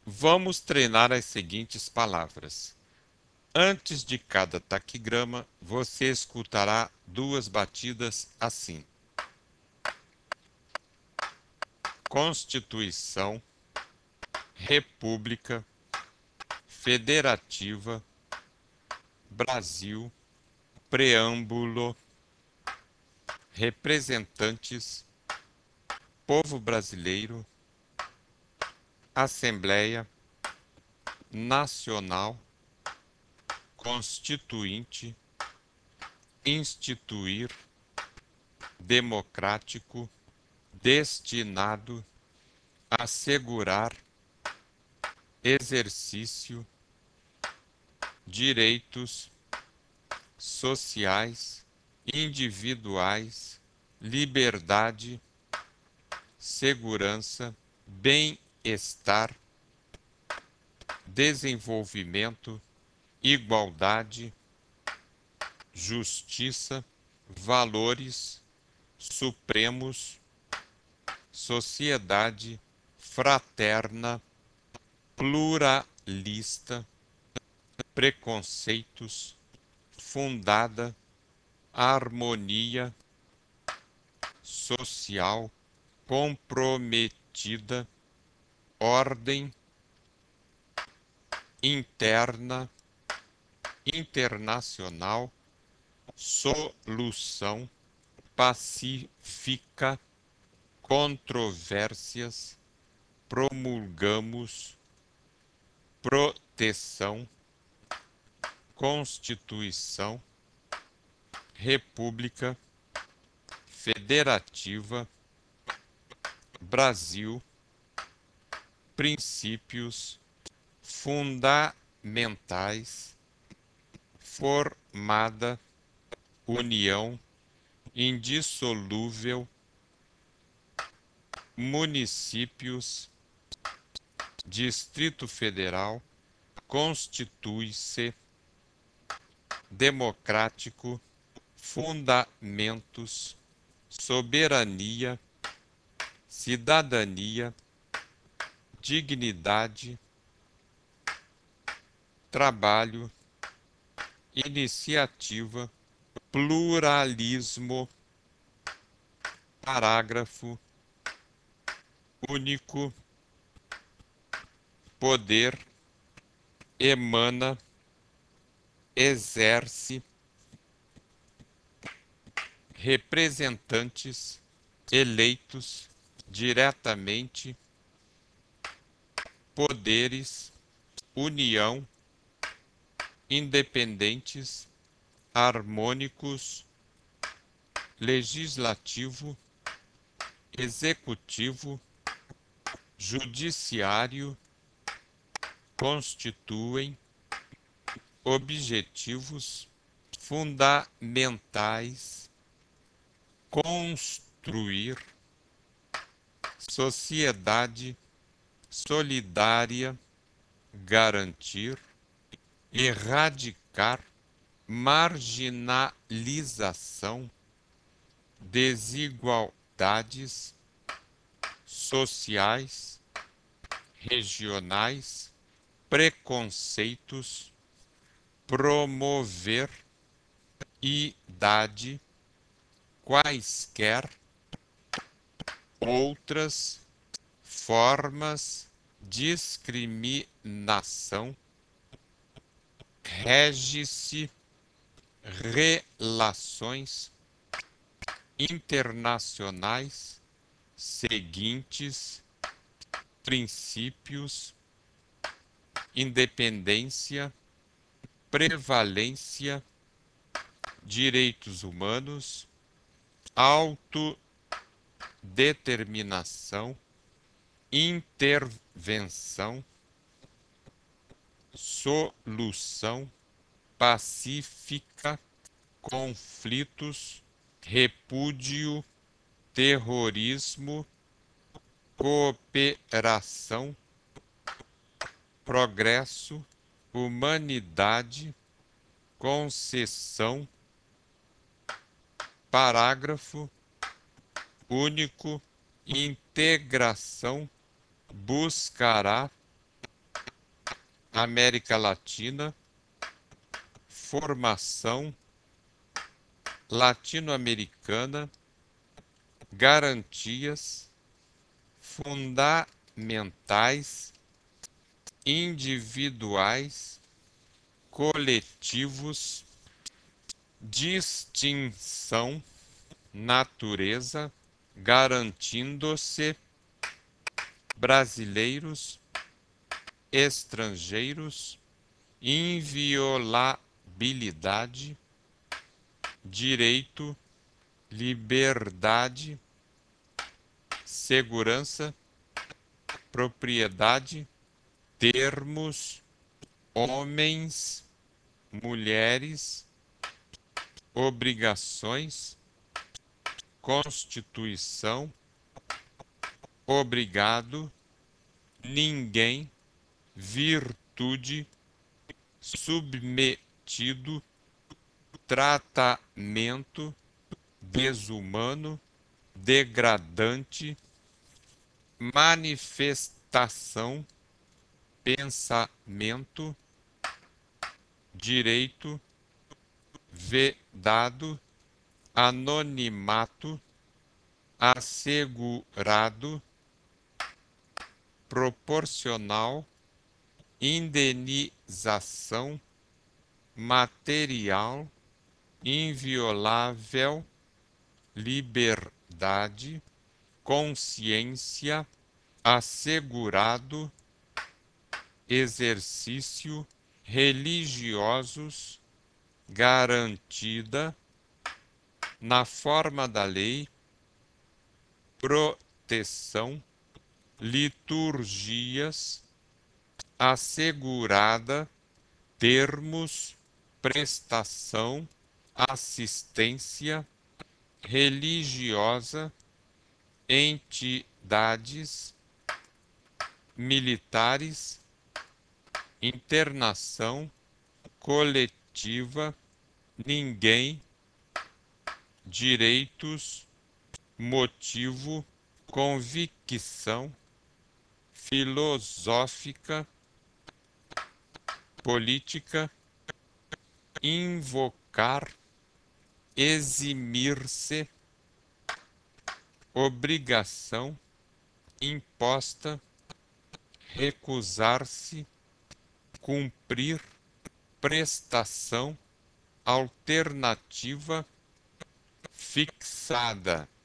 Vamos treinar as seguintes palavras. Antes de cada taquigrama, você escutará duas batidas assim: Constituição, República, Federativa, Brasil, Preâmbulo, Representantes, Povo Brasileiro, Assembleia, Nacional, Constituinte, Instituir, Democrático, Destinado, Assegurar, Exercício, Direitos sociais, individuais, liberdade, segurança, bem-estar, desenvolvimento, igualdade, justiça, valores supremos, sociedade fraterna, pluralista, preconceitos, fundada, harmonia social, comprometida, ordem interna, internacional, solução, pacífica, controvérsias, promulgamos, proteção, Constituição, República, Federativa, Brasil, princípios fundamentais, formada, união, indissolúvel, municípios, Distrito Federal, constitui-se, democrático, fundamentos, soberania, cidadania, dignidade, trabalho, iniciativa, pluralismo, parágrafo, único, poder, emana, exerce, representantes eleitos diretamente, poderes, união, independentes, harmônicos, legislativo, executivo, judiciário, constituem, objetivos, fundamentais, construir, sociedade, solidária, garantir, erradicar, marginalização, desigualdades sociais, regionais, preconceitos, promover, idade, quaisquer outras formas, discriminação, rege-se, relações internacionais seguintes, princípios, independência, prevalência, direitos humanos, autodeterminação, intervenção, solução, pacífica, conflitos, repúdio, terrorismo, cooperação, progresso, humanidade, concessão, parágrafo único, integração, buscará, América Latina, formação latino-americana, garantias fundamentais, individuais, coletivos, distinção, natureza, garantindo-se, brasileiros, estrangeiros, inviolabilidade, direito, liberdade, segurança, propriedade, termos, homens, mulheres, obrigações, Constituição, obrigado, ninguém, virtude, submetido, tratamento, desumano, degradante, manifestação, pensamento, direito, vedado, anonimato, assegurado, proporcional, indenização, material, inviolável, liberdade, consciência, assegurado, exercício, religiosos, garantida, na forma da lei, proteção, liturgias, assegurada, termos, prestação, assistência, religiosa, entidades, militares, internação, coletiva, ninguém, direitos, motivo, convicção, filosófica, política, invocar, eximir-se, obrigação, imposta, recusar-se, cumprir, prestação, alternativa, fixada.